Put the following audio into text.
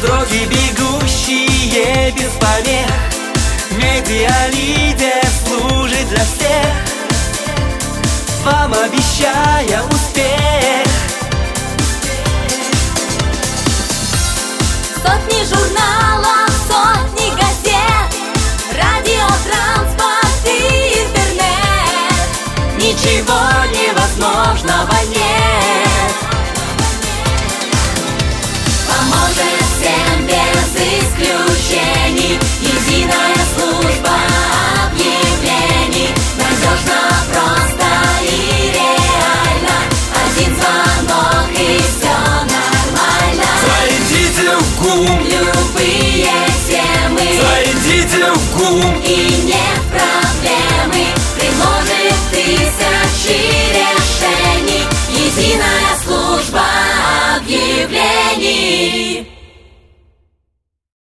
Дороги бегущие без помех, медиалидер служит для всех, вам обещая успех. Сотни журналов, сотни газет, радио, транспорт и интернет. Ничего невозможного нет. Поможет всем без исключений единая служба объявлений. Надежно, просто и реально. Один звонок и все нормально. Зайдите в ГУМ, Любые темы, зайдите в ГУМ, и